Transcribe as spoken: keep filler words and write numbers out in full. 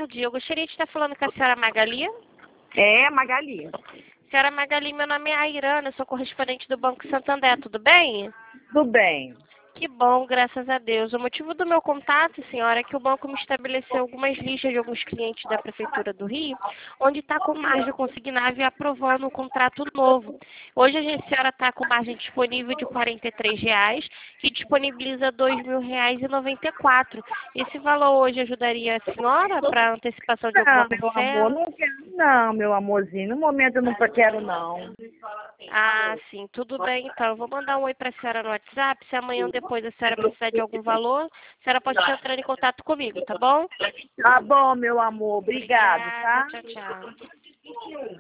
tarde. Eu gostaria de estar falando com a senhora Magali. É, Magali. Senhora Magali, meu nome é Airana, eu sou correspondente do Banco Santander, tudo bem? Tudo bem. Que bom, graças a Deus. O motivo do meu contato, senhora, é que o banco me estabeleceu algumas listas de alguns clientes da Prefeitura do Rio, onde está com margem consignável e aprovando um contrato novo. Hoje a gente- a senhora está com margem disponível de quarenta e três reais, que disponibiliza dois mil reais e noventa e quatro. Esse valor hoje ajudaria a senhora para antecipação de alguma Não, meu amor, parcela? não quero não, meu amorzinho. No momento eu não quero não. Ah, sim, tudo bem então. Eu vou mandar um oi para a senhora no WhatsApp. Se amanhã ou depois a senhora precisar de algum valor, a senhora pode estar entrando em contato comigo, tá bom? Tá bom, meu amor. Obrigado, Obrigada, tá? tchau, tchau.